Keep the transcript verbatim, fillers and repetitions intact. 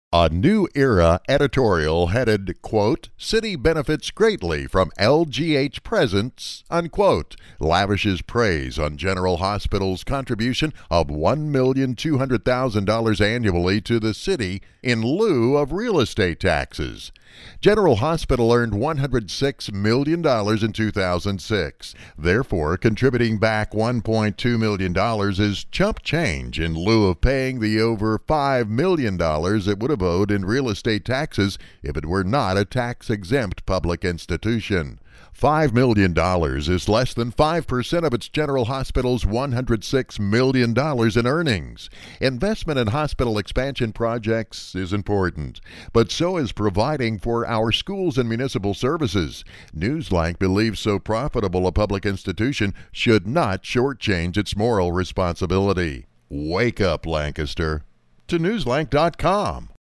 A New Era editorial headed, quote, "City benefits greatly from L G H presence," unquote, lavishes praise on General Hospital's contribution of one million two hundred thousand dollars annually to the city in lieu of real estate taxes. General Hospital earned one hundred six million dollars in two thousand six. Therefore, contributing back one point two million dollars is chump change in lieu of paying the over five million dollars it would have owed in real estate taxes if it were not a tax-exempt public institution. five million dollars is less than five percent of its General Hospital's one hundred six million dollars in earnings. Investment in hospital expansion projects is important, but so is providing for our schools and municipal services. Newslank believes so profitable a public institution should not shortchange its moral responsibility. Wake up, Lancaster. To newslank dot com.